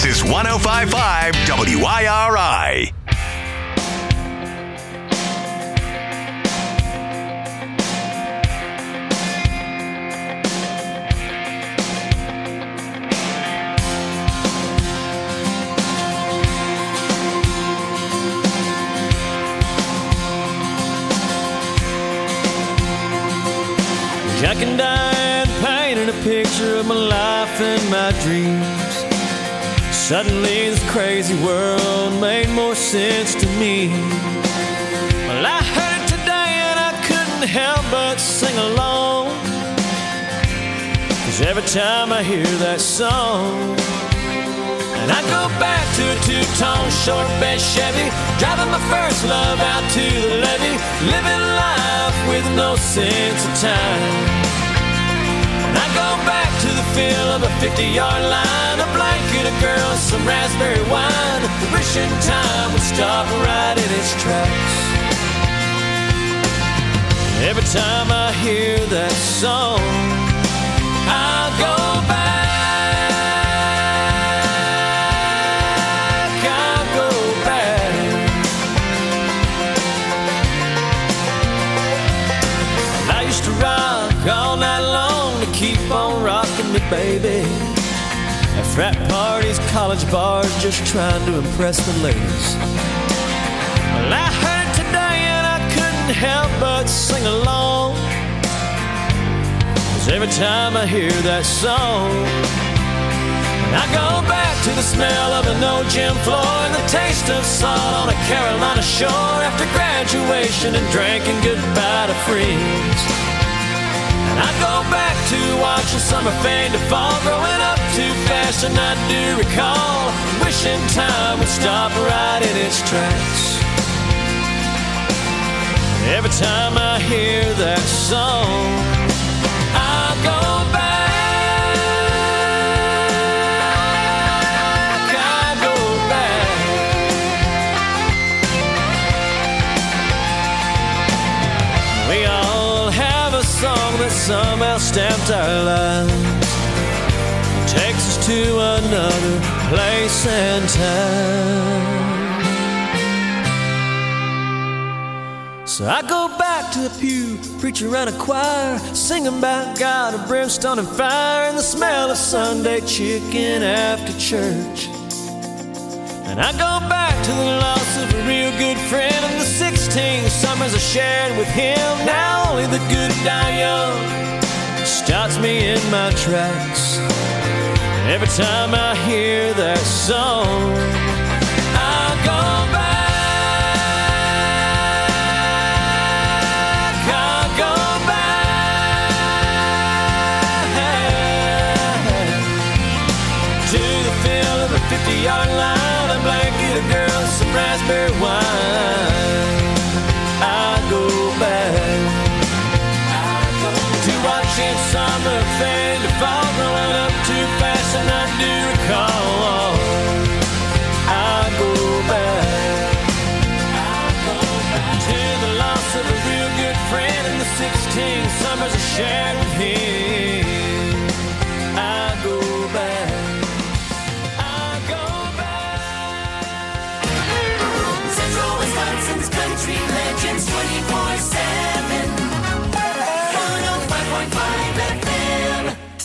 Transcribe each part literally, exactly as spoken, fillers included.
is one oh five point five W I R I. Jack and Diane painted a picture of my life and my dreams. Suddenly this crazy world made more sense to me. Well, I heard it today and I couldn't help but sing along, 'cause every time I hear that song, and I go back to a two-tone short bed Chevy, driving my first love out to the levee, living life with no sense of time. And I go back to the feel of a fifty-yard line, a blanket, a girl, some raspberry wine, wishing time would stop right in its tracks. Every time I hear that song, I go back. All night long to keep on rocking me, baby. At frat parties, college bars, just trying to impress the ladies. Well, I heard it today and I couldn't help but sing along, 'cause every time I hear that song, and I go back to the smell of an old gym floor and the taste of salt on a Carolina shore after graduation and drinking goodbye to friends. And I go back to watching summer fade to fall, growing up too fast, and I do recall wishing time would stop right in its tracks. Every time I hear that song, I go back, I go back. We all have a song that somehow stamped our lives, takes us to another place and time. So I go back to the pew, preacher and a choir, singing about God and brimstone and fire, and the smell of Sunday chicken after church. And I go back to the loss of a real good friend and the sixteen summers I shared with him. Now only the good die young stops me in my tracks. Every time I hear that song, I go back, I go back to the feel of a fifty-yard line, a blanket, a girl, some raspberry wine. I go back to watching summer fade to fall, growing up too fast, and I do recall. I go back, I go back to the loss of a real good friend and the sixteen summers I shared with him. I go back, I go back. Central Wisconsin's country legends twenty-four seven. one oh five point five F M.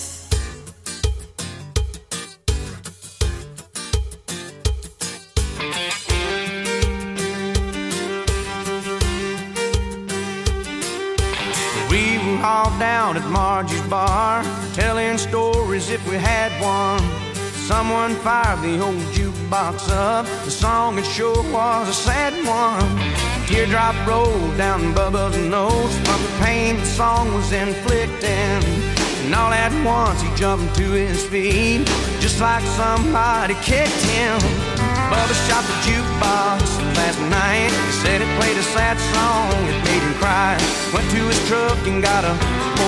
We were all down at Margie's bar, telling stories if we had one. Someone fired the old jukebox up. The song it sure was a sad one. A teardrop rolled down Bubba's nose from the pain the song was inflicting. And all at once he jumped to his feet, just like somebody kicked him. Bubba shot the jukebox last night. He said it played a sad song, it made him cry. Went to his truck and got a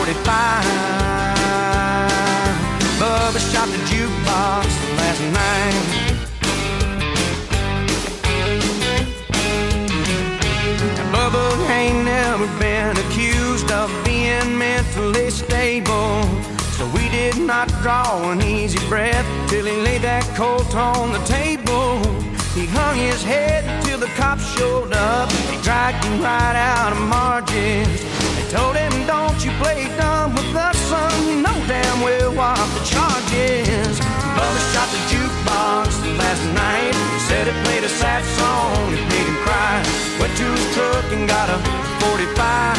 forty-five. Bubba shot the jukebox last night. Now, Bubba ain't never been accused of being mentally stable, so we did not draw an easy breath till he laid that Colt on his head until the cops showed up. They dragged him right out of Margins. They told him, don't you play dumb with us, son. You know damn well what the charge is. Bubba shot the jukebox last night. He said it played a sad song, it made him cry. Went to his truck and got a forty-five.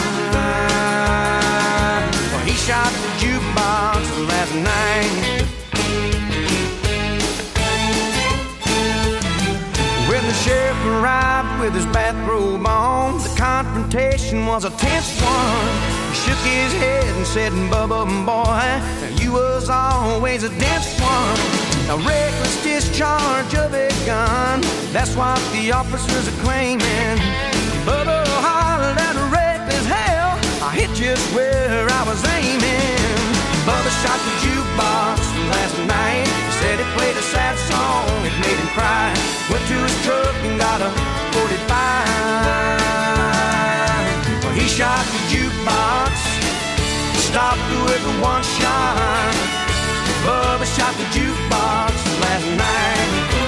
Well, he shot the jukebox last night. When the sheriff arrived with his bathrobe on, the confrontation was a tense one. He shook his head and said, Bubba, boy, you was always a dense one. A reckless discharge of a gun, that's what the officers are claiming. Bubba hollered at reckless hell, I hit just where I was aiming. Bubba shot the jukebox last night. He said it played a sad song, it made him cry. Went to his truck and got a forty-five. Well, he shot the jukebox, stopped with a one shot. Bubba shot the jukebox last night.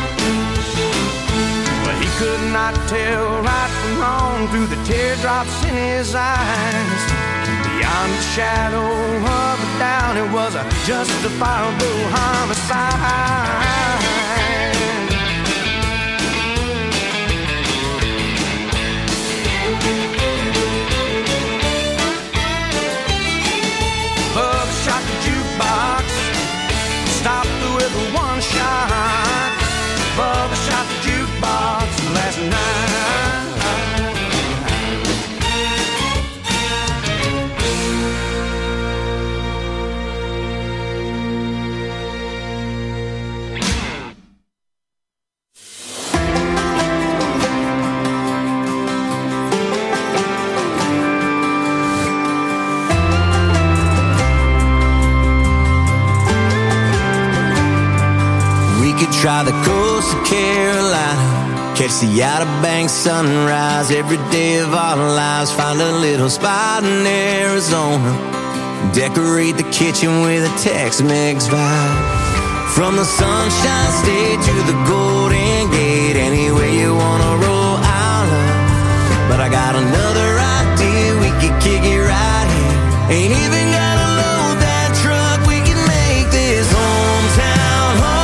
Well, he could not tell right from wrong through the teardrops in his eyes. Beyond the shadow of a doubt, it was a justifiable homicide. Bubba shot the jukebox, stopped with a one shot. Bubba shot the jukebox last night. Try the coast of Carolina, catch the Outer Banks sunrise every day of our lives. Find a little spot in Arizona, decorate the kitchen with a Tex-Mex vibe. From the Sunshine State to the Golden Gate, anywhere you wanna roll, I'll love. But I got another idea, we could kick it right here. Ain't even gotta load that truck, we can make this hometown home.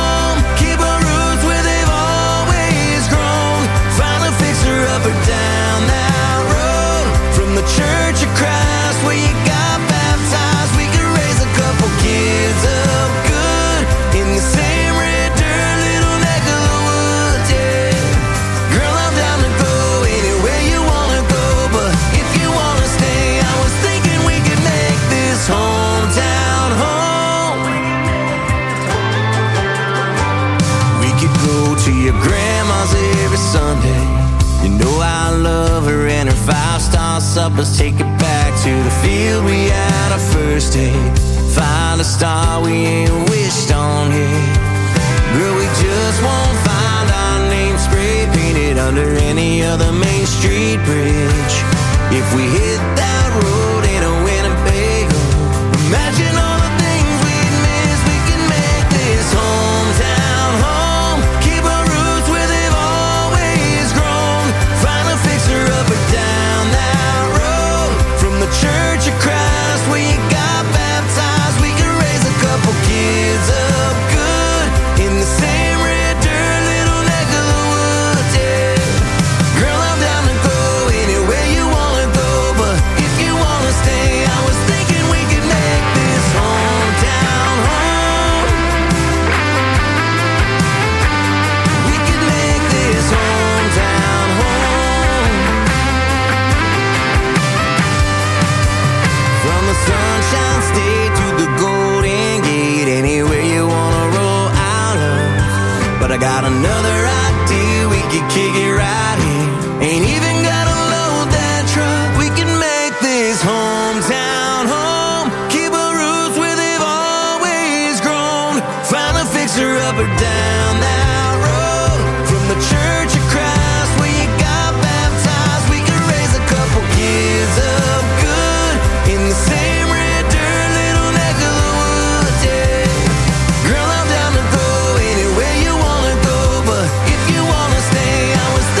Up or down that road, from the Church of Christ where you got baptized, we could raise a couple kids up good in the same red dirt little neck of the woods, yeah. Girl, I'm down to go anywhere you wanna go, but if you wanna stay, I was thinking we could make this hometown home. We could go to your grandma's every Sunday. You know I love her and her five-star suppers. Take it back to the field we had our first date. Find a star we ain't wished on yet. Girl, we just won't find our name spray painted under any other Main Street bridge. If we hit that road in a Winnebago, imagine all the things we'd miss. We can make this hometown home. Keep our roots where they've always grown. Find a fixer up or down that road, from the Church of Christ where you got baptized, we can raise a couple kids up good in the same red dirt little neck of the woods, yeah. Girl, I'm down to go anywhere you wanna go, but if you wanna stay, I was thinking we could make this hometown home. We could make this hometown home. From the Sunshine State to the Golden Gate, anywhere you wanna roll, I'll love. But I got another idea, we could kick it right here. Ain't even gotta load that truck, we can make this hometown home. Keep our roots where they've always grown. Find a fixer up or down that road, from the Church of Christ where you got baptized, we can raise a couple kids up good in the same red dirt little neck of the woods, yeah. Girl, I'm down to go anywhere you wanna go, but if you wanna stay, I was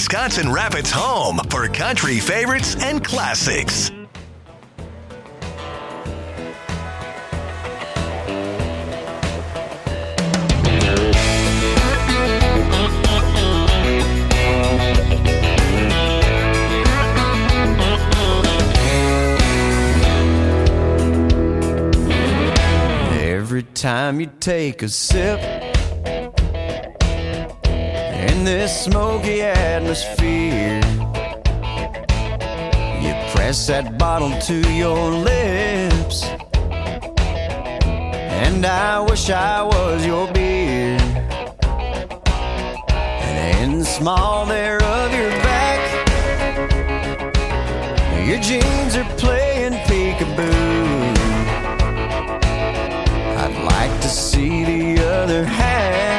Wisconsin Rapids' home for country favorites and classics. Every time you take a sip in this smoky atmosphere, you press that bottle to your lips, and I wish I was your beer. And in the small there of your back, your jeans are playing peekaboo. I'd like to see the other half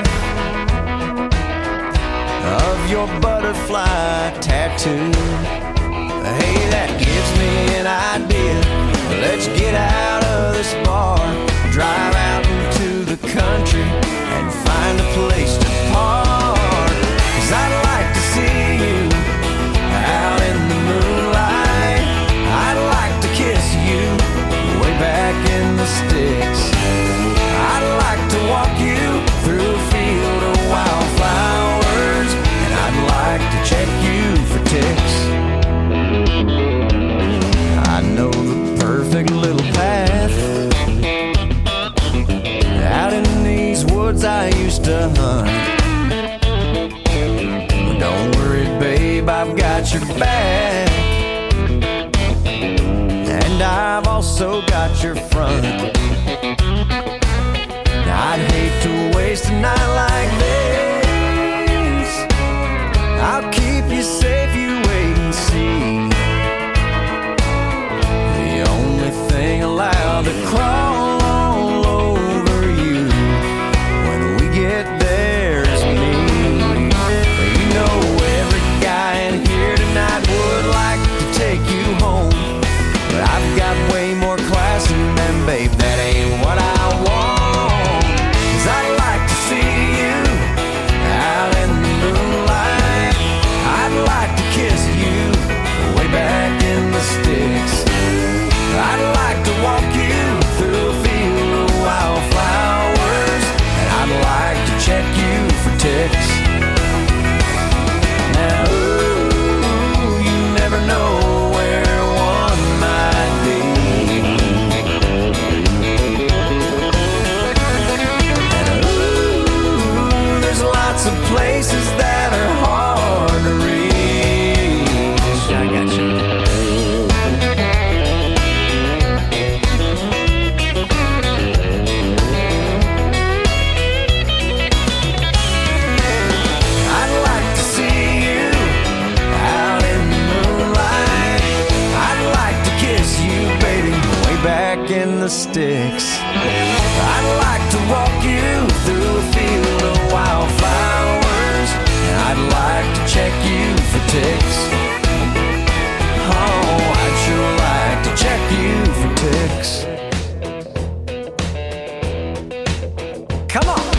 of your butterfly tattoo. Hey, that gives me an idea. Let's get out of this bar, drive out into the country, and find a place to park. 'Cause I'd like to see you out in the moonlight. I'd like to kiss you way back in the sticks. I'd like to walk you through a field of wildflowers, and I'd like to check you for ticks. I know the perfect little path out in these woods I used to hunt. Don't worry, babe, I've got your back, and I've also got your front. I'd hate to waste a night like this. I'll keep you safe, you wait and see. The only thing allowed to crawl all over you when we get there is me. You know every guy in here tonight would like to take you home, but I've got way more class in them, babe, that ain't what I want. I'd like to see you out in the moonlight. I'd like to kiss you way back in the sticks. I'd like to walk you through a field of wildflowers, and I'd like to check you for ticks. Now, ooh, you never know where one might be. Some places that are hard to reach. I got you. I'd like to see you out in the moonlight. I'd like to kiss you, baby, way back in the sticks. I'd like to walk you through a field of wildflowers, and I'd like to check you for ticks. Oh, I'd sure like to check you for ticks. Come on!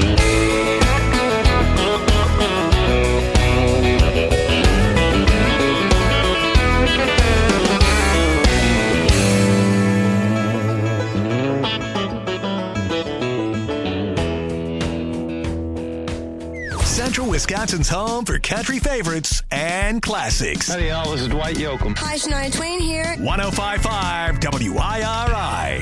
Central Wisconsin's home for country favorites and classics. Howdy, y'all. This is Dwight Yoakam. Hi, Shania Twain here. one oh five point five W I R I.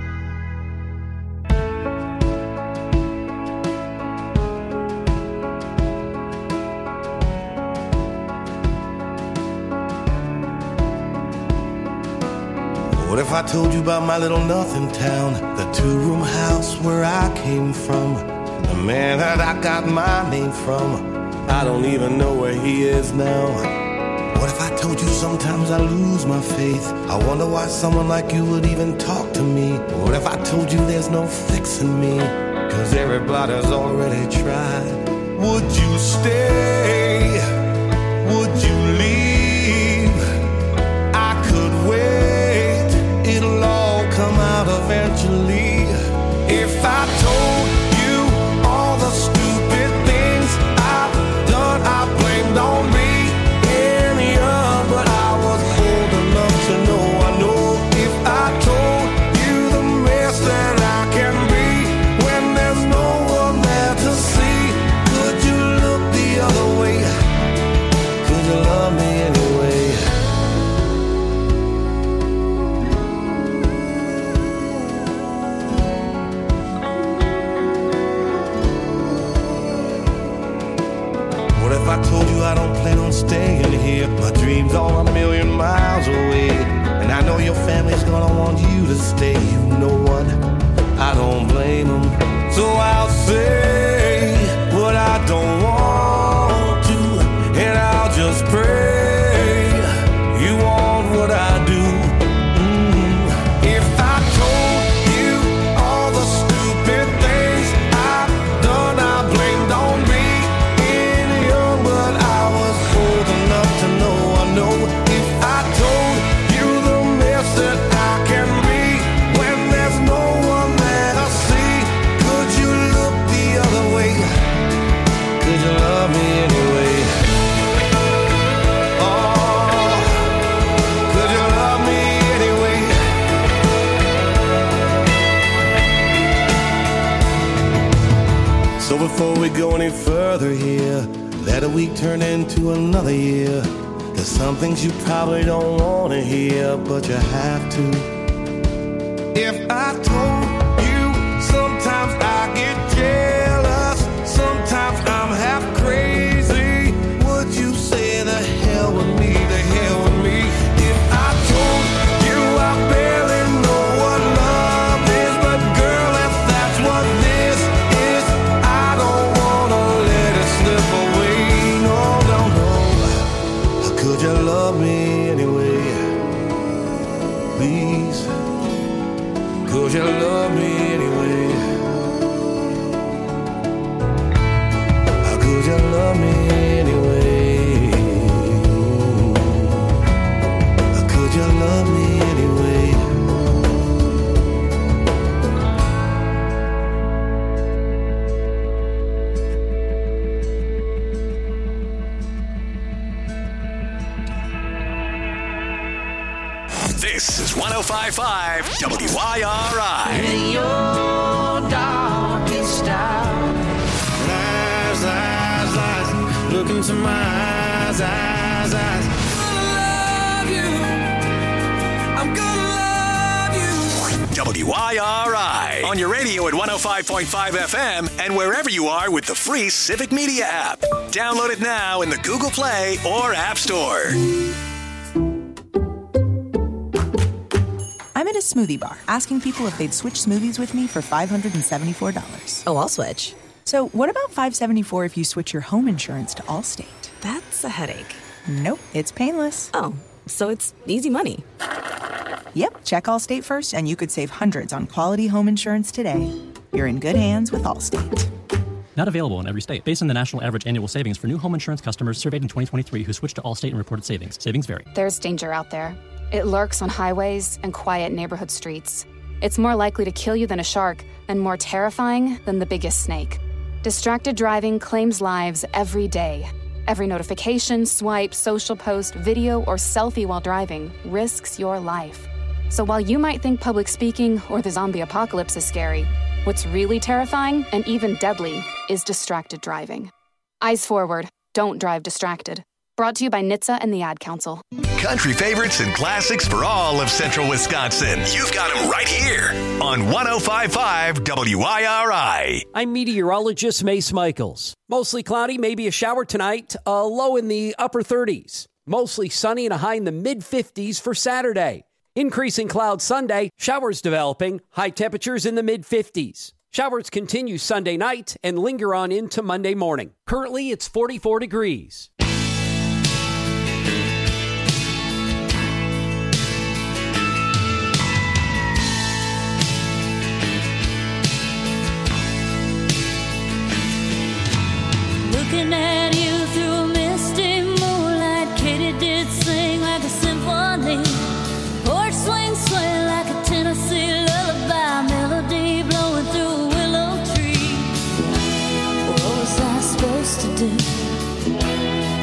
What if I told you about my little nothing town, the two-room house where I came from, the man that I got my name from? I don't even know where he is now. What if I told you sometimes I lose my faith? I wonder why someone like you would even talk to me. What if I told you there's no fixing me, 'cause everybody's already tried? Would you stay? Would you leave? I could wait, it'll all come out eventually. If I told you all the stupid things I've done, I blamed on me. dreams are a million miles away. And I know your family's gonna want you to stay. You know what? I don't blame them. So I'll say what I don't want to, and I'll just pray you want what I do. Mm. If I told you all the stupid things I've done, I blamed on being young, but I was old enough to know I know. If I told you the mess that I can be when there's no one there to see, could you look the other way? Could you love me anyway? Oh, could you love me anyway? So before we go any further here, let a week turn into another year. There's some things you probably don't want to hear, but you have to. If I told you sometimes I get jealous, sometimes I'm half crazy, would you say the hell with me, the hell with me? If I told you I barely know what love is, but girl, if that's what this is, I don't wanna let it slip away. No, no, no. Could you love me anyway? Please. Could you love me anyway? Could you love me anyway? Could you love me anyway? This is one oh five point five W I R I. In your darkest hour, lies, lies, lies, look into my eyes, eyes, eyes. Love you. I'm gonna love you. W I R I. On your radio at one oh five point five F M and wherever you are with the free Civic Media app. Download it now in the Google Play or App Store. I'm at a smoothie bar asking people if they'd switch smoothies with me for five hundred seventy-four dollars. Oh, I'll switch. So what about five hundred seventy-four dollars if you switch your home insurance to Allstate? That's a headache. Nope, it's painless. Oh, so it's easy money. Yep, check Allstate first and you could save hundreds on quality home insurance today. You're in good hands with Allstate. Not available in every state. Based on the national average annual savings for new home insurance customers surveyed in twenty twenty-three who switched to Allstate and reported savings. Savings vary. There's danger out there. It lurks on highways and quiet neighborhood streets. It's more likely to kill you than a shark and more terrifying than the biggest snake. Distracted driving claims lives every day. Every notification, swipe, social post, video, or selfie while driving risks your life. So while you might think public speaking or the zombie apocalypse is scary, what's really terrifying and even deadly is distracted driving. Eyes forward. Don't drive distracted. Brought to you by N H T S A and the Ad Council. Country favorites and classics for all of central Wisconsin. You've got them right here on one oh five point five W I R I. I'm meteorologist Mace Michaels. Mostly cloudy, maybe a shower tonight, a low in the upper thirties. Mostly sunny and a high in the mid-fifties for Saturday. Increasing clouds Sunday, showers developing, high temperatures in the mid-fifties. Showers continue Sunday night and linger on into Monday morning. Currently, it's forty-four degrees. Looking at you through a misty moonlight, Katie did sing like a symphony. Porch swing sway like a Tennessee lullaby, melody blowing through a willow tree. What was I supposed to do?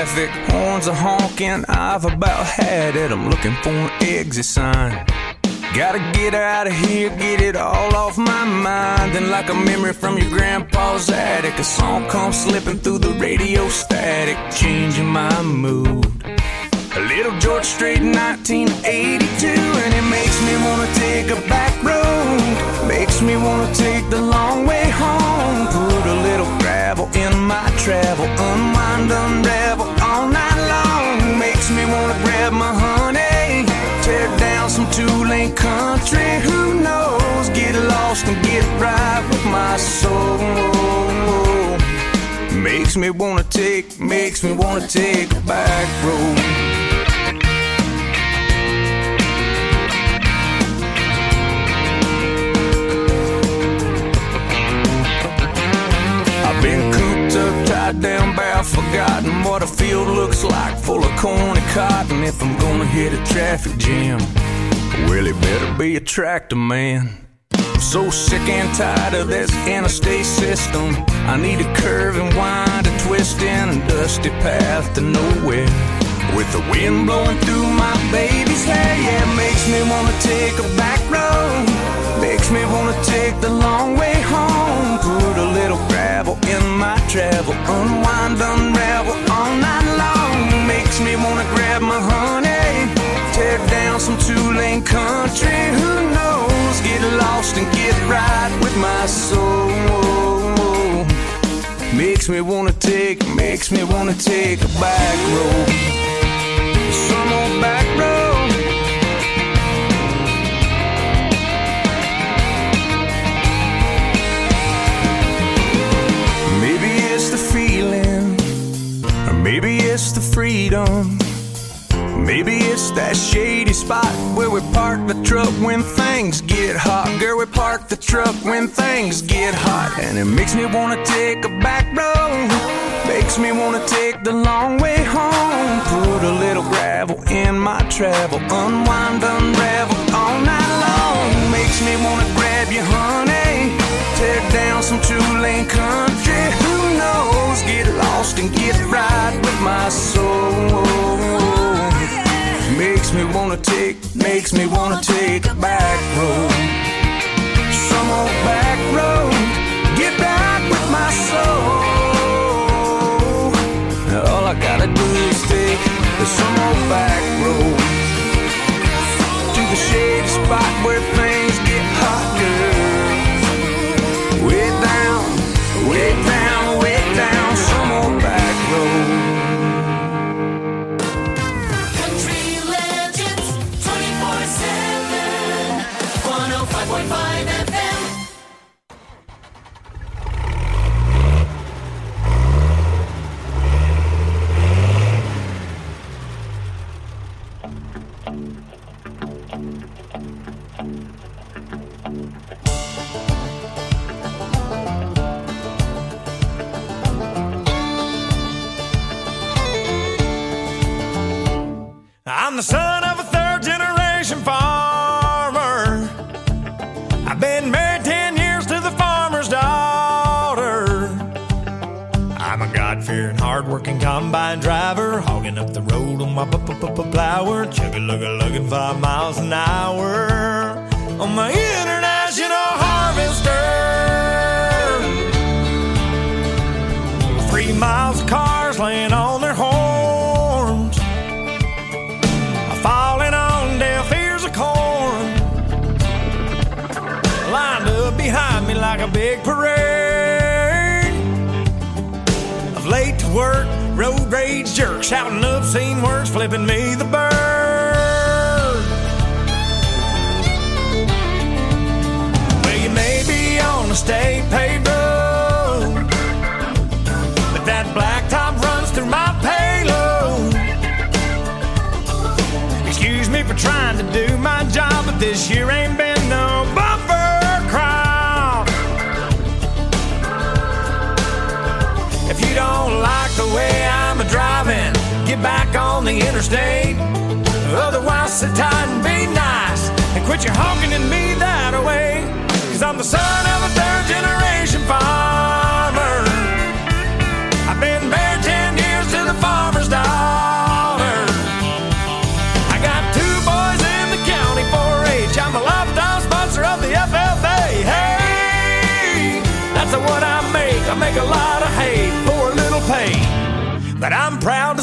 traffic, horns are honking. I've about had it. I'm looking for an exit sign. Gotta get out of here, get it all off my mind. Then like a memory from your grandpa's attic, a song comes slipping through the radio static, changing my mood. A little George Strait nineteen eighty-two, and it makes me wanna take a back road. Makes me wanna take the long way home. Put a little gravel in my travel, unwind, unravel all night long. Makes me wanna grab my honey, tear down some two-lane country. Who knows? Get lost and get right with my soul. Makes me wanna take, makes me wanna take a back road. I've been cooped up, tied down, bare, forgotten what a field looks like, full of corn and cotton. If I'm gonna hit a traffic jam, well, it better be a tractor man. I'm so sick and tired of this interstate system. I need a curve and wind, a twist in a dusty path to nowhere. With the wind blowing through my baby's hair, yeah, it makes me wanna take a back road. Makes me wanna take the long way home. Put a little gravel in my travel, unwind, unravel all night long. Makes me wanna grab my honey, tear down some two-lane country. Who knows? Get lost and get right with my soul. Makes me wanna take, makes me wanna take a back road. Some old back road. Maybe it's the feeling, or maybe it's the freedom. Maybe it's that shady spot where we park the truck when things get hot. Girl, we park the truck when things get hot. And it makes me wanna take a back road. Makes me wanna take the long way home. Put a little gravel in my travel, unwind, unravel all night long. Makes me wanna grab you, honey, tear down some two-lane country. Who knows? Get lost and get right with my soul. Makes me wanna take, makes me wanna take a back road. Some old back road, get back with my soul. All I gotta do is take some old back road to the shady spot where things get hot, girl. Way down, way down, way down, some old back road. five point five F M. I'm the son of a third generation farmer. I've been married ten years to the farmer's daughter. I'm a God-fearing, hard-working combine driver, hogging up the road on my plower, chugga-lugga-lugging five miles an hour on my international harvester. Three miles of cars laying on their horns, falling on deaf ears of corn, lined up behind me like a big parade of late to work, road rage jerks, shouting obscene words, flipping me the bird. Well, you may be on a state paved road, but that blacktop runs through my payload. Excuse me for trying to do my job, but this year ain't been no bumper crowd. If you don't like the way I'm a-driving, get back on the interstate. Otherwise, sit tight and be nice and quit your honking at me that way. Cause I'm the son of a third generation farmer. I've been married ten years to the farmer's daughter.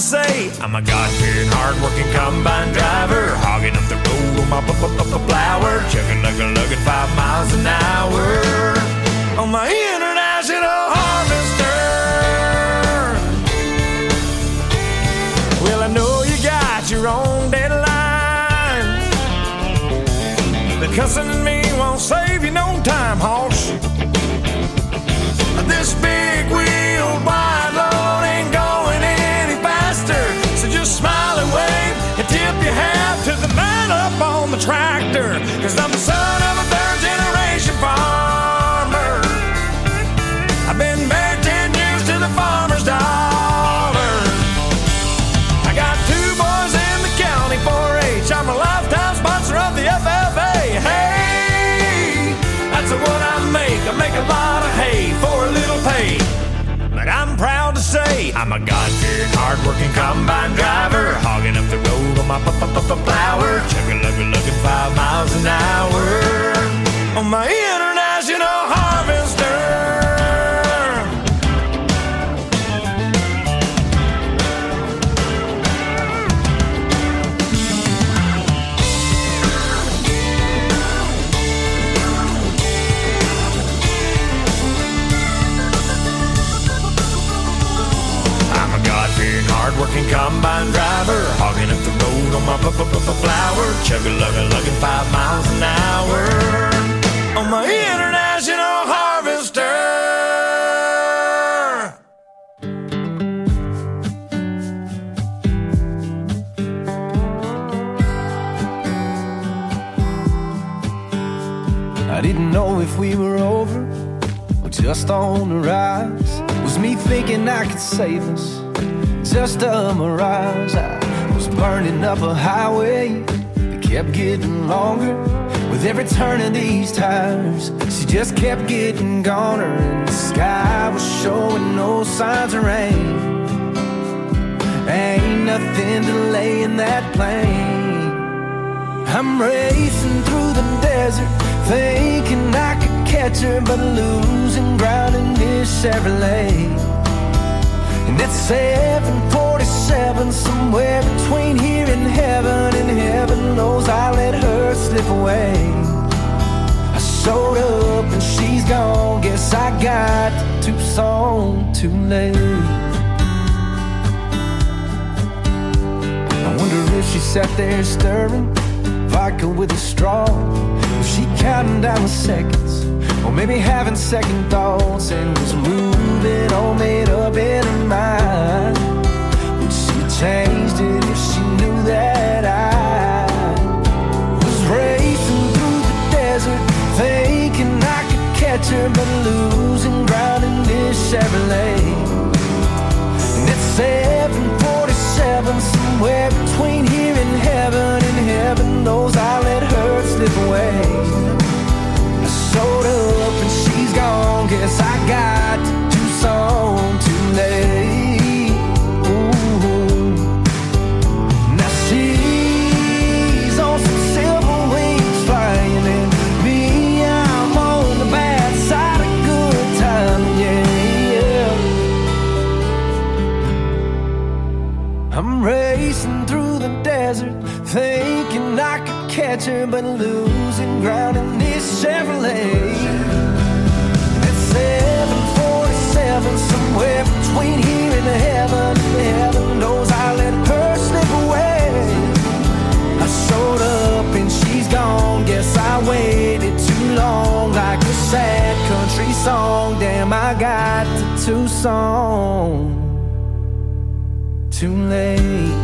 say I'm a God-fearing, hard-working combine driver, hogging up the road on my flower, chugging, lugging, lugging five miles an hour on my international harvester. Well, I know you got your own deadlines, but cussing at me won't save you no time, hoss. This big wheel wide load ain't going any faster, so just smile and wave and tip your hat to the man up on the tractor, cause I'm the son of a third generation farmer. I've been married ten years to the farmer's daughter. I got two boys in the county four H. I'm a lifetime sponsor of the F F A. Hey, that's what I make. I make a lot of hay for a little pay. But I'm proud to say I'm a God-fearing, hard-working combine driver, hogging up the road on my flower, chugging, lugging, lugging five miles an hour on my international harvester. Hard-working combine driver, hogging up the road on my flower, chugging, lugging, lugging five miles an hour on my international harvester. I didn't know if we were over or just on the rise. Was me thinking I could save us? Just a mirage. I was burning up a highway that kept getting longer with every turn of these tires. She just kept getting goner, and the sky was showing no signs of rain. Ain't nothing delaying that plane. I'm racing through the desert, thinking I could catch her, but losing ground in this Chevrolet. And it's seven forty-seven, somewhere between here and heaven, and heaven knows I let her slip away. I showed up and she's gone, guess I got to Tucson too late. I wonder if she sat there stirring vodka with a straw, was she counting down the seconds, or maybe having second thoughts, and was moving all made up in her mind? Would she changed it if she knew that I was racing through the desert, thinking I could catch her, but losing ground in this Chevrolet? And it's seven forty-seven, somewhere between here and heaven, and heaven knows I let her slip away. Showed up and she's gone, guess I got to Tucson too late. Ooh. Now she's on some silver wings flying, and me, I'm on the bad side of good time, yeah, yeah. I'm racing through the desert, thinking I could catch her, but losing ground in this Chevrolet. It's seven forty-seven, somewhere between here and heaven, and heaven knows I let her slip away. I showed up and she's gone, guess I waited too long, like a sad country song. Damn, I got to Tucson too late.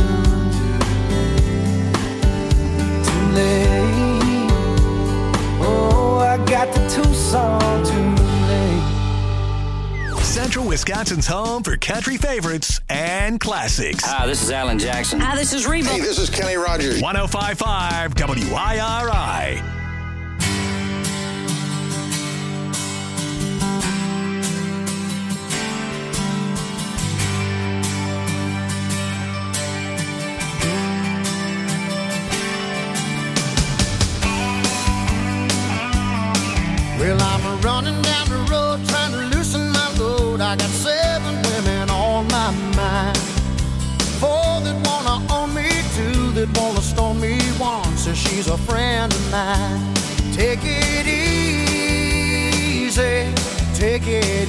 Oh, I got to Tucson too late. Central Wisconsin's home for country favorites and classics. Hi, this is Alan Jackson. Hi, this is Reba. Hey, this is Kenny Rogers. one oh five point five W I R I. Well, I'm running down the road trying to loosen my load. I got seven women on my mind. that wanna storm me once, says she's a friend of mine. Take it easy, take it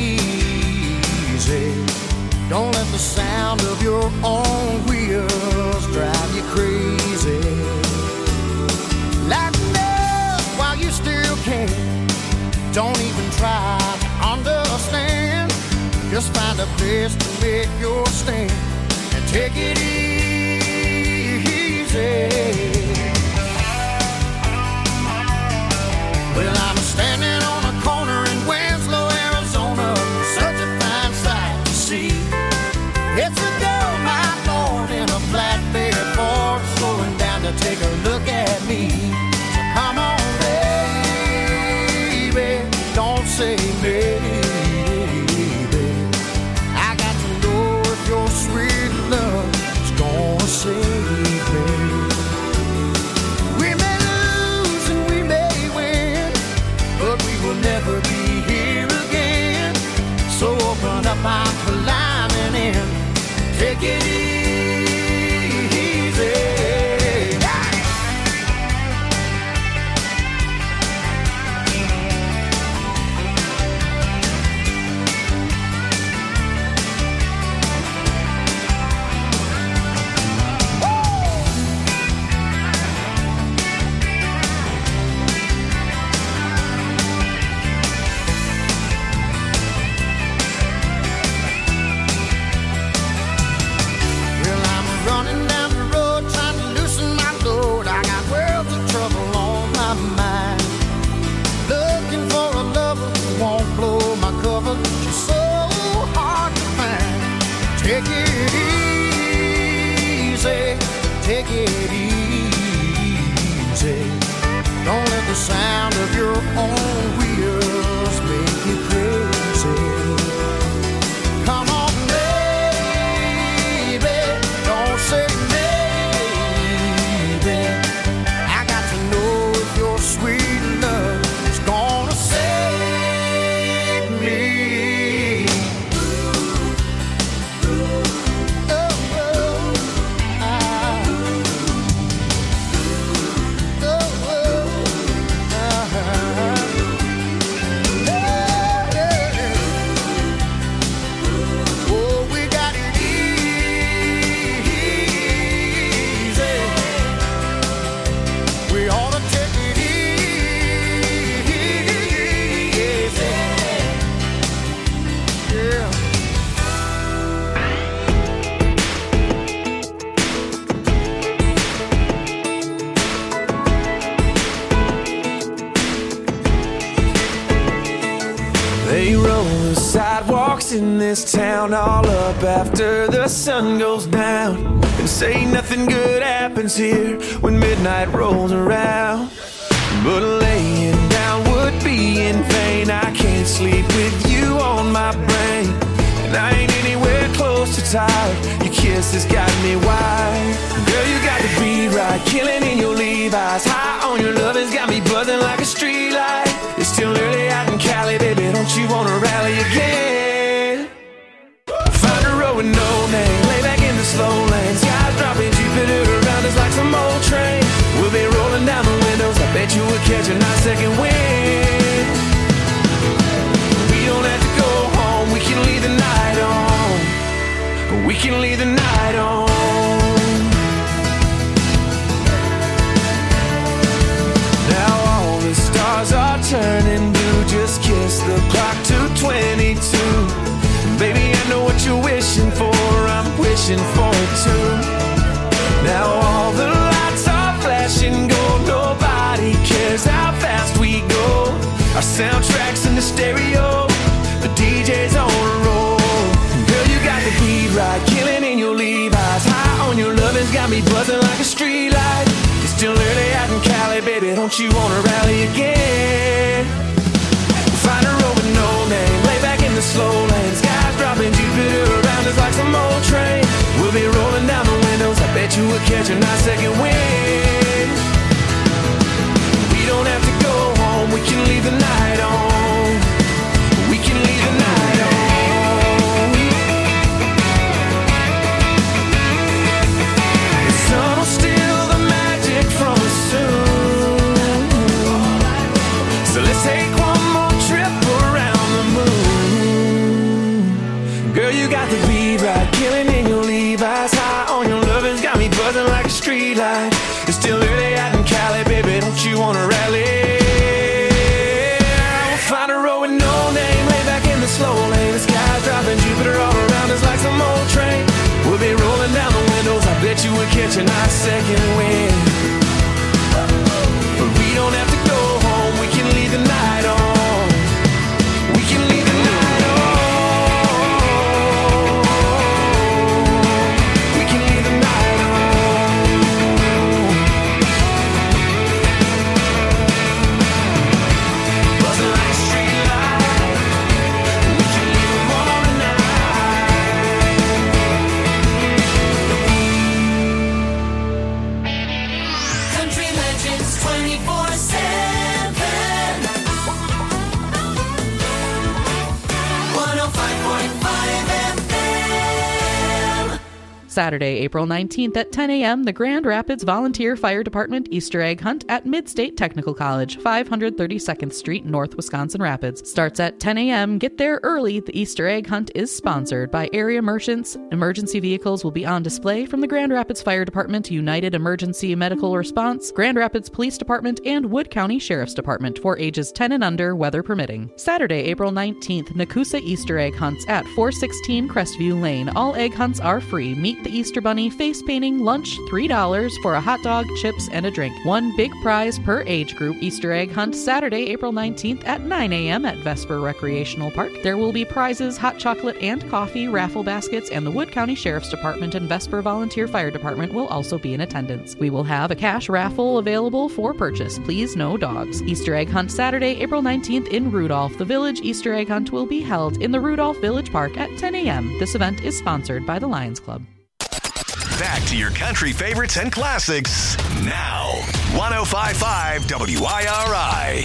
easy. Don't let the sound of your own wheels drive you crazy. Lighten up while you still can. Don't even try to understand. Just find a place to make your stand and take it easy. Well, I'm standing on a corner in Winslow, Arizona. Such a fine sight to see. It's a girl, my Lord, in a flatbed Ford, slowing down to take a look at me. So come on, baby, don't say maybe. I got to know if your sweet love is gonna save me. We may lose and we may win, but we will never be here again. So open up my climbing in. Take it easy. Take it easy, take it easy. Don't let the sound of your own wheels make you crazy. Come on, baby, don't say maybe. I got to know if your sweet love is gonna save me. They roll the sidewalks in this town all up after the sun goes down, and say nothing good happens here when midnight rolls around. But laying down would be in vain. I can't sleep with you on my brain, and I ain't anywhere close to tired. Your kiss has got me wired. Girl, you got the beat right, killing in your Levi's. High on your love has got me buzzing like a street light. It's still early out in Cali, baby, don't you wanna rally again? Find a road with no name, lay back in the slow lane. Skies dropping, Jupiter around us like some old train. We'll be rolling down the windows, I bet you would catch a nice second wind. We don't have to go home, we can leave the night on. We can leave the night on. Now all the stars are turning blue. Just kiss the clock to twenty-two. Baby, I know what you're wishing for, I'm wishing for it too. Now all the lights are flashing gold. Nobody cares how fast we go. Our soundtrack's in the stereo, the D J's on a roll. Girl, you got the beat right, killing in your Levi's. High on your love has got me buzzing like a street light. It's still early out in Cali, baby, don't you wanna rally again? Find a road with no name, lay back in the slow lane. Skies dropping, Jupiter around us like some old train. We'll be rolling down the windows, I bet you would catch a nice second wind. We don't have to go home, we can leave the night on. We can leave the night on. The sun will still It's twenty-four seven. one oh five point five F M. Saturday, April nineteenth at ten a.m., the Grand Rapids Volunteer Fire Department Easter Egg Hunt at Mid-State Technical College, five thirty-second Street, North Wisconsin Rapids. Starts at ten a.m. Get there early. The Easter Egg Hunt is sponsored by area merchants. Emergency vehicles will be on display from the Grand Rapids Fire Department, United Emergency Medical Response, Grand Rapids Police Department, and Wood County Sheriff's Department for ages ten and under, weather permitting. Saturday, April nineteenth, Nakusa Easter Egg Hunts at four sixteen Crestview Lane. All egg hunts are free. Meet the Easter Bunny, face painting, lunch three dollars for a hot dog, chips, and a drink. One big prize per age group. Easter Egg Hunt Saturday, April nineteenth at nine a.m. at Vesper Recreational Park. There will be prizes, hot chocolate and coffee, raffle baskets, and the Wood County Sheriff's Department and Vesper Volunteer Fire Department will also be in attendance. We will have a cash raffle available for purchase. Please, no dogs. Easter Egg Hunt Saturday, April nineteenth in Rudolph. The Village Easter Egg Hunt will be held in the Rudolph Village Park at ten a.m. This event is sponsored by the Lions Club. Back to your country favorites and classics now. one oh five point five W I R I.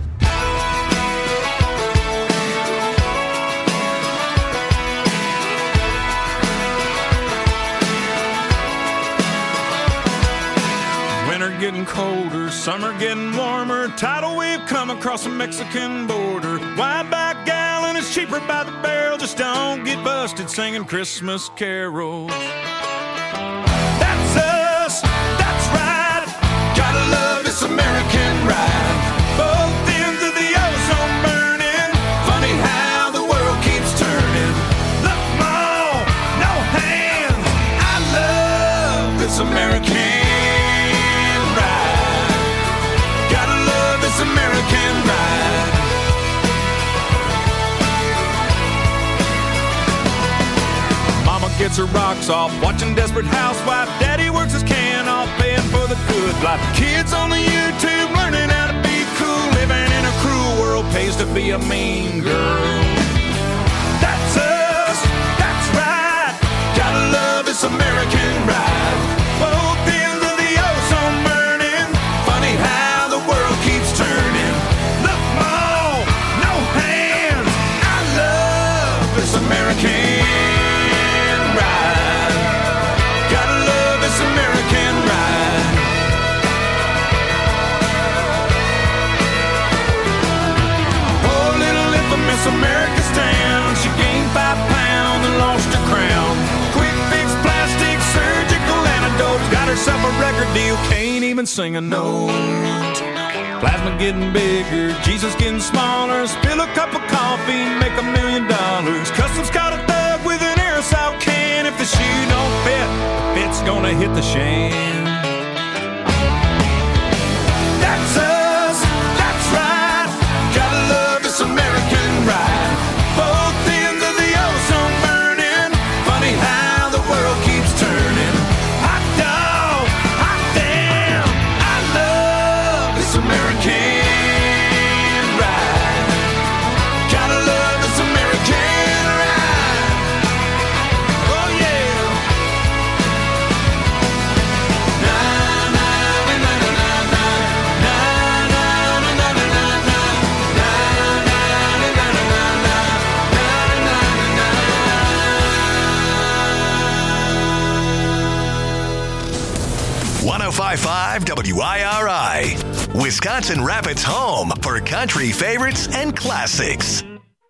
Winter getting colder, summer getting warmer. Tidal wave come across the Mexican border. Wide back gallon is cheaper by the barrel. Just don't get busted singing Christmas carols. That's us, that's right. Gotta love this American ride. Both ends of the ozone burning. Funny how the world keeps turning. Look, Mom, no hands. I love this American ride. Gotta love this American ride. Mama gets her rocks off, watching Desperate Housewife. Daddy works his can off, paying for the good life. Kids on the YouTube learning how to be cool. Living in a cruel world pays to be a mean girl. That's us, that's right. Gotta love this American ride. Both ends of the ozone burning. Funny how the world keeps turning. Look, Mom, no hands. I love this American. America's town. She gained five pounds and lost her crown. Quick fix, plastic, surgical antidotes. Got herself a record deal, can't even sing a note. Plasma getting bigger, Jesus getting smaller. Spill a cup of coffee, make a million dollars. Customs caught a thug with an aerosol can. If the shoe don't fit, the fit's gonna hit the shan. That's us, that's right. Gotta love this American ride. Both ends of the ozone burning. Funny how the world keeps turning. Hot dog, hot damn. I love this American ride. Gotta love this American ride. Oh yeah. Na na na na na na na na na na na na. one oh five point five W I R I, Wisconsin Rapids' home for country favorites and classics.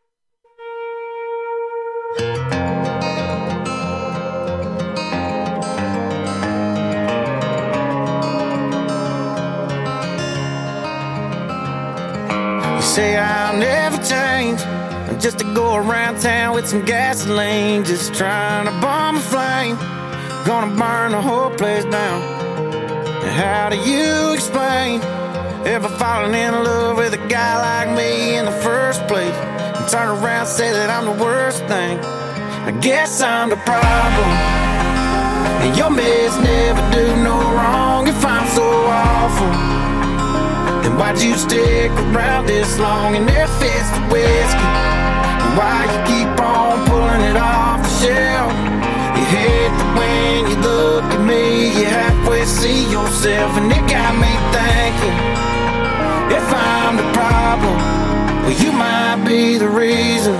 You say I'll never change, just to go around town with some gasoline, just trying to bomb a flame, gonna burn the whole place down. How do you explain ever falling in love with a guy like me in the first place and turn around and say that I'm the worst thing? I guess I'm the problem, and your meds never do no wrong. If I'm so awful, then why'd you stick around this long? And if it's the whiskey, then why you keep on pulling it off the shelf? You hate that when you look at me, you halfway see yourself, and it got me thinking, well, you might be the reason.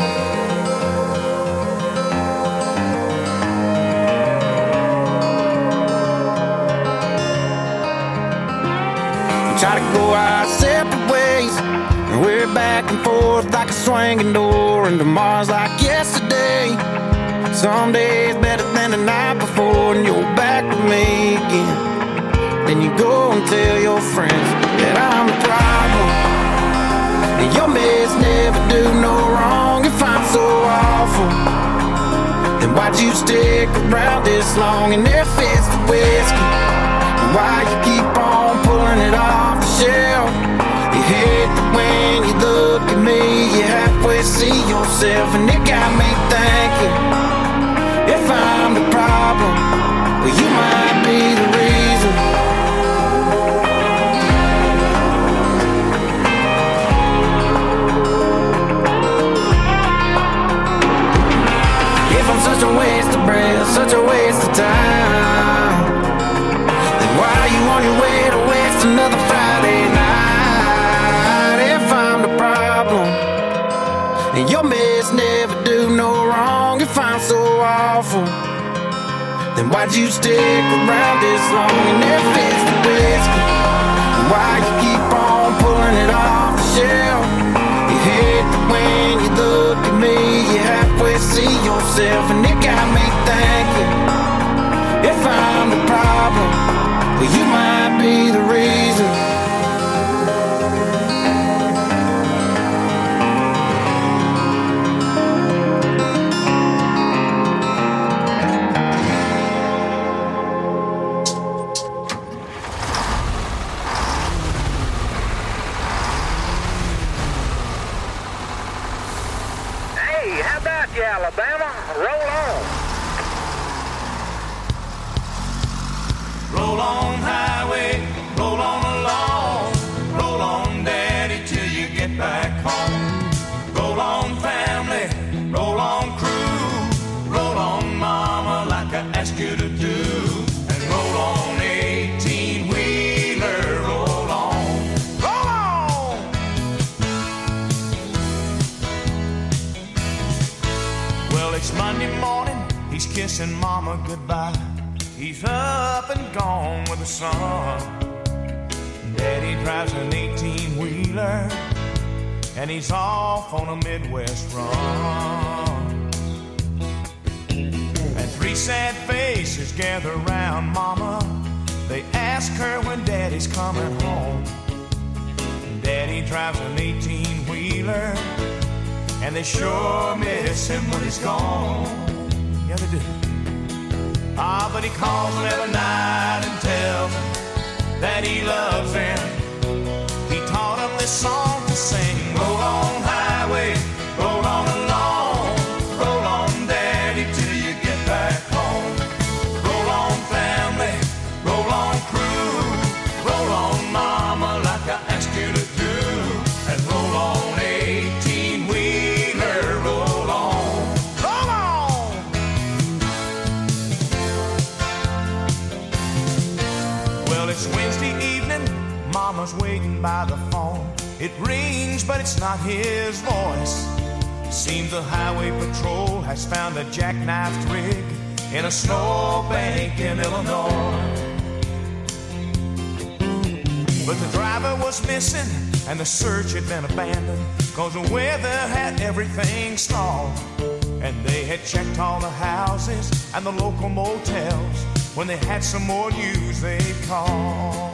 We try to go our separate ways, and we're back and forth like a swinging door, and tomorrow's like yesterday. Some days better than the night before, and you're back with me again. Then you go and tell your friends that I'm the problem, and your mess never do no wrong. If I'm so awful, then why'd you stick around this long? And if it's the whiskey, why you keep on pulling it off the shelf? You hate that when you look at me, you halfway see yourself, and it got me thinking, if I'm the problem, well, you might be the reason. If I'm such a waste of breath, such a waste of time, then why are you on your way to waste another Friday night? If I'm the problem, and your mess never do no wrong. If I'm so awful, then why'd you stick around this long? And if it's the whiskey, why you keep on pulling it off the shelf? You hate that when you look at me, you halfway see yourself, and it got me thinking, if I'm the problem, well, you might be the reason. Alabama, roll on. Roll on, highway, roll on along. Roll on, daddy, till you get back home. Roll on, family, roll on, crew. Roll on, mama, like I asked you to do. And roll on, eighteen-wheeler, roll on. Roll on! Well, it's Monday morning, he's kissing mama goodbye. He's up and gone with the sun. Daddy drives an eighteen-wheeler, and he's off on a Midwest run. And three sad faces gather around mama. They ask her when daddy's coming home. Daddy drives an eighteen-wheeler, and they sure miss him when he's gone. Yeah, they do. Ah, but he calls them every night and tells them that he loves them. He taught them this song to sing. Roll on, highway, roll on along. Roll on, daddy, till you get back home. Roll on, family, roll on, crew. Roll on, mama, like I asked you to do. And roll on, eighteen-wheeler, roll on. Roll on! Well, it's Wednesday evening, mama's waiting by the phone. It rings, but it's not his voice. Seems the highway patrol has found a jackknifed rig in a snowbank in Illinois. But the driver was missing, and the search had been abandoned, 'cause the weather had everything stalled. And they had checked all the houses and the local motels. When they had some more news, they'd call.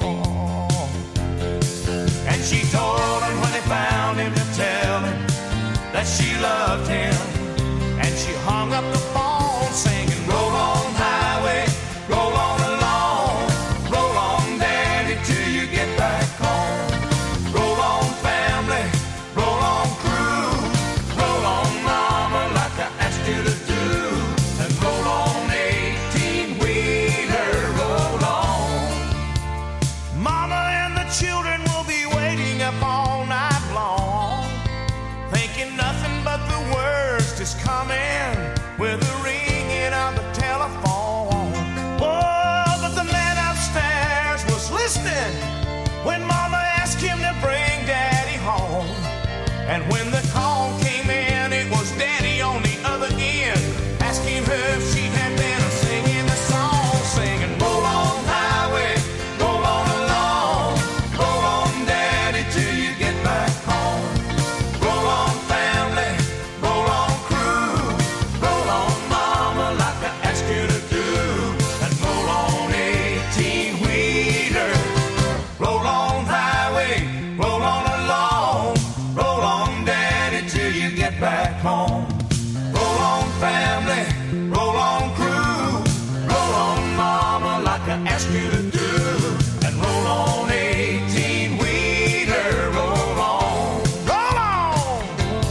And she told him when they found him to tell him that she loved him. And she hung up the phone singing, roll on, highway, roll on along. Roll on, daddy, till you get back home. Roll on, family, roll on, crew. Roll on, mama, like I asked you to do. And roll on, eighteen-wheeler, roll on. Mama and the children will be waiting up all night long, thinking nothing but the worst is coming with the ringing of the telephone. Oh, but the man upstairs was listening when mama asked him to bring daddy home. And when the call came in, it was Daddy on the other end, asking her if she had been singing the song, singing, roll on highway, roll on along, roll on Daddy till you get back home. Roll on family, roll on crew, roll on mama like I asked you to do, and roll on eighteen-wheeler, roll on highway, roll on along, roll on Daddy till you get back home. Roll on family, roll on crew, roll on mama like I asked you to do, and roll on eighteen-wheeler, roll on, roll on.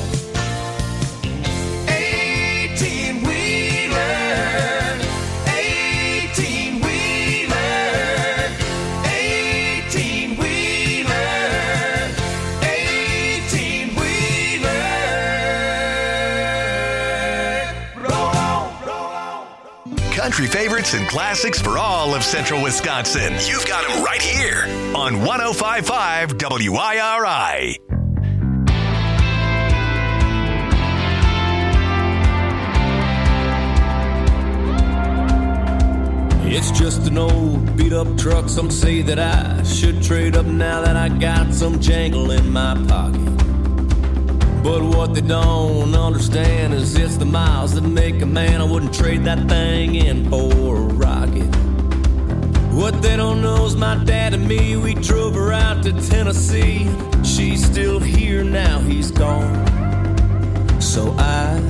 eighteen-wheeler, eighteen-wheeler, eighteen-wheeler, eighteen-wheeler, roll on, roll on. Country favorites and classics for all of Central Wisconsin. You've got them right here on one oh five point five W I R I. It's just an old beat-up truck. Some say that I should trade up now that I got some jangle in my pocket. But what they don't understand is it's the miles that make a man. I wouldn't trade that thing in for a rocket. What they don't know is my dad and me, we drove her out to Tennessee. She's still here now, he's gone. So I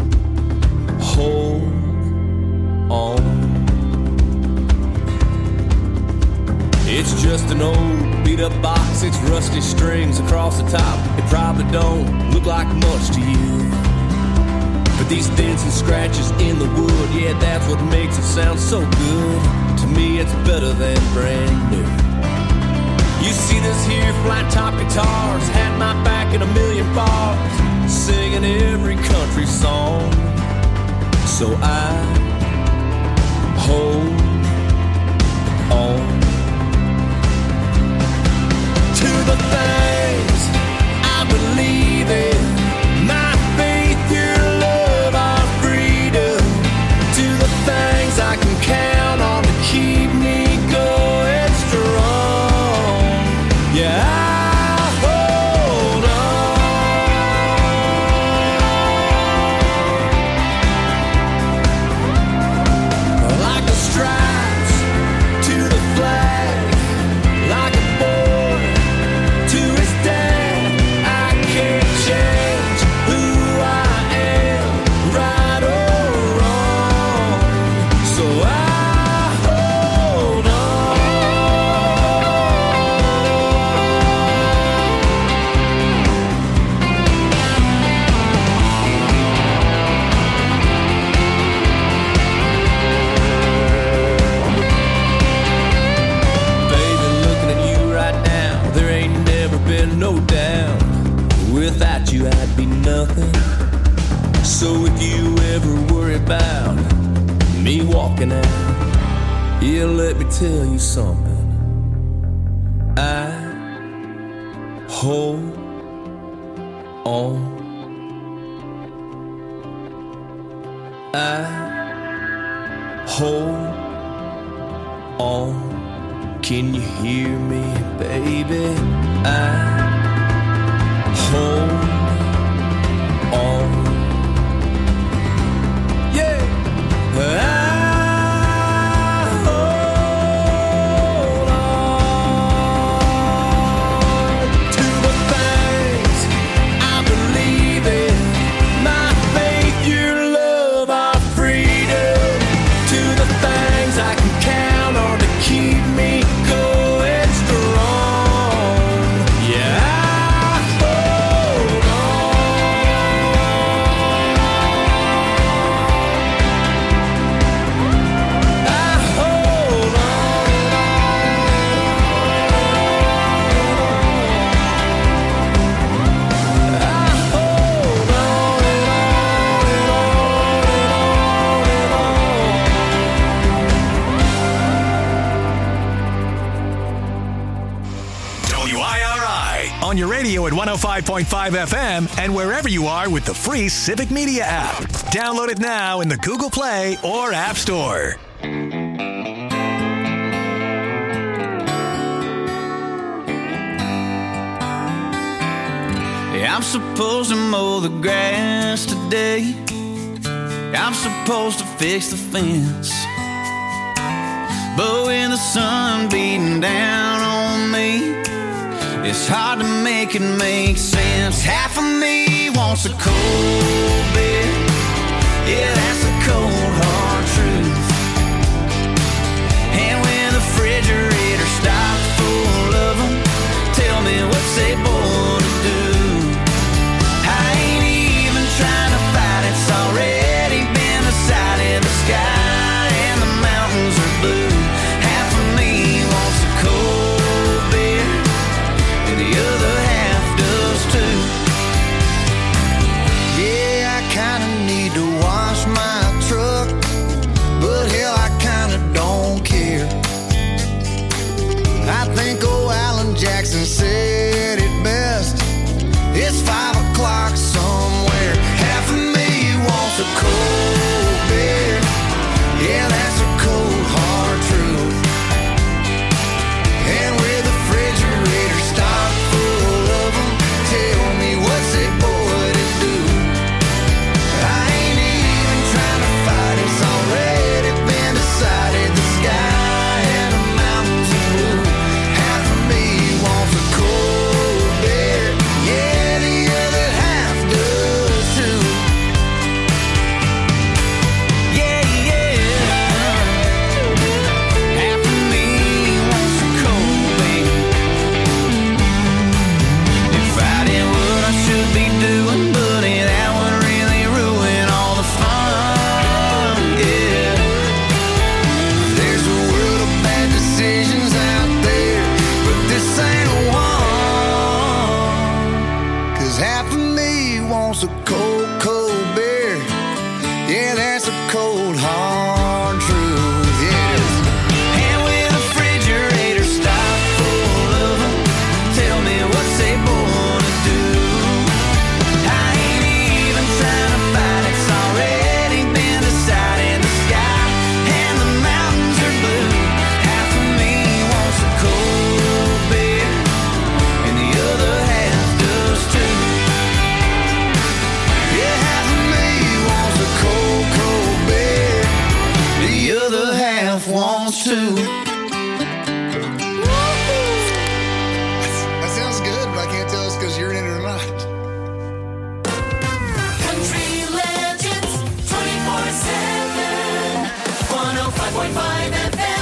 hold on. It's just an old beat-up box, it's rusty strings across the top. It probably don't look like much to you, but these dents and scratches in the wood, yeah, that's what makes it sound so good. To me, it's better than brand new. You see this here flat-top guitars, had my back in a million bars, singing every country song. So I hold on to the things I believe in, my faith, your love, our freedom, to the things I can count on to keep me going strong. Yeah, I hold on like the stripes to the flag, like a boy to his dad. I can't change who I am, right or wrong. So I hold Baby, looking at you right now, there ain't never been no doubt. Without you, I'd be nothing. So if you ever worry about me walking out, yeah, let me tell you something. I hold on. I hold on. Can you hear me, baby? I hold on. Yeah. I hold on to the things I believe in, my faith, your love, our freedom, to the things I can count on to keep me going strong. Yeah, I hold on. I hold on. I hold W I R I, Rye on your radio at one oh five point five F M and wherever you are with the free Civic Media app. Download it now in the Google Play or App Store. Yeah, I'm supposed to mow the grass today. I'm supposed to fix the fence. But with the sun beating down on me, it's hard to make it make sense. Half of me wants a cold beer. Yeah, that's a cold, hard truth. And when the refrigerator stopped full of them, tell me what's they born to do. I ain't even trying to fight, it's already been decided. The sky and the mountains are blue. Half of me wants a cold beer, and the other half does too. Yeah, I kinda need to wash my truck, but hell, I kinda don't care. I think old Alan Jackson said it best. It's five o'clock somewhere. Half of me wants a cold beer. Yeah, that's a cold, hard truth. And with the refrigerator stocked full of them, tell me what's it boy to do. I ain't even trying to fight, it's already been decided. The sky and the mountains are blue. Half of me wants a cold beer. Yeah, the other half does too. Yeah, yeah. Half of me wants a cold beer. If I did what I should be doing, buddy, that would really ruin all the fun. Yeah. There's a world of bad decisions out there, but this ain't one. Cause half of me wants a cold, cold beer. Yeah, that's a cold, hard truth. Yes. And with the refrigerator stocked full of them, tell me what's they born to do. I ain't even trying to fight, it's already been decided. The sky and the mountains are blue. Half of me wants a cold beer, and the other half does too. Yeah, half of me wants a cold, cold beer. The other half wants to. That sounds good, but I can't tell us because you're in it or not. Country Legends twenty-four seven, one oh five point five F M.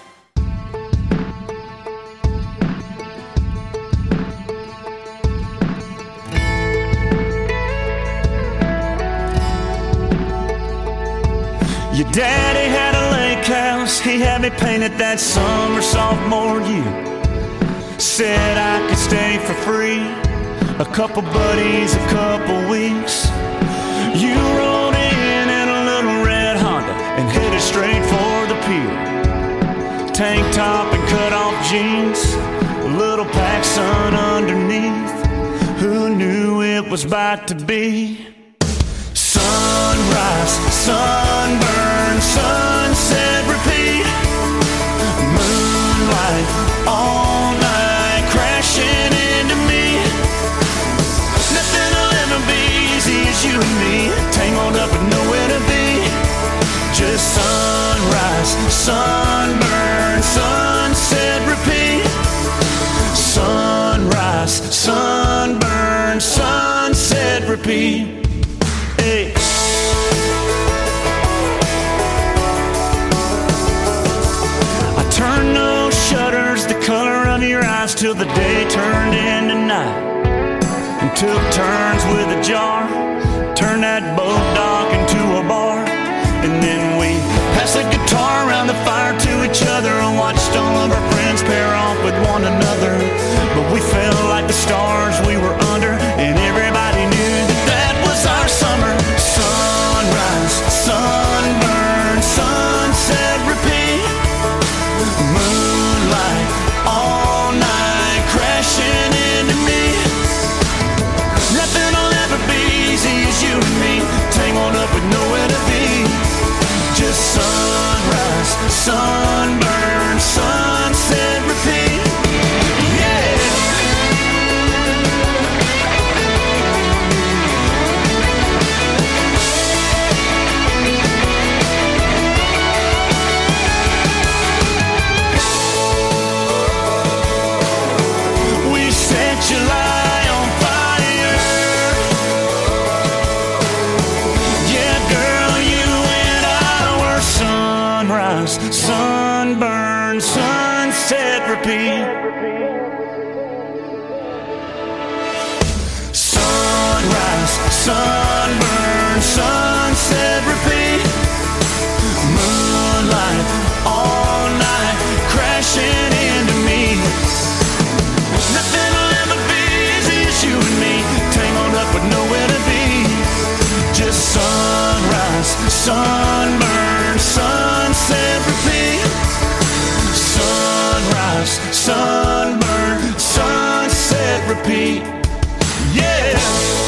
Your daddy had a lake house, he had me painted that summer sophomore year. Said I could stay for free, a couple buddies, a couple weeks. You rode in in a little red Honda and headed straight for the pier. Tank top and cut off jeans, a little PacSun underneath. Who knew it was about to be? Sunrise, sunburn, sunset, repeat. Moonlight, all night, crashing into me. Nothing will ever be easy as you and me, tangled up and nowhere to be. Just sunrise, sunburn, sunset, repeat. Sunrise, sunburn, sunset, repeat. Hey. I turned those shutters the color of your eyes till the day turned into night, and took turns with a jar, turned that boat dock into a bar, and then we passed the guitar around the fire to each other and watched all of our friends pair off with one another. But we felt like the stars we were under, and everybody knew that that was our summer. Sunrise, sunburn, sunset, repeat. Moonlight, all night, crashing into me. sunburn, sunset, repeat. Yeah. We set July on fire. Yeah, girl, you and I were sunrise, sunburn, sunset, repeat. Sunrise, sunburn, sunset, repeat. Moonlight all night, crashing into me. Nothing will ever be easy as you and me, tangled up with nowhere to be. Just sunrise, sunburn, sunset, repeat. Sunrise, sunburn, sunset, repeat. Yeah.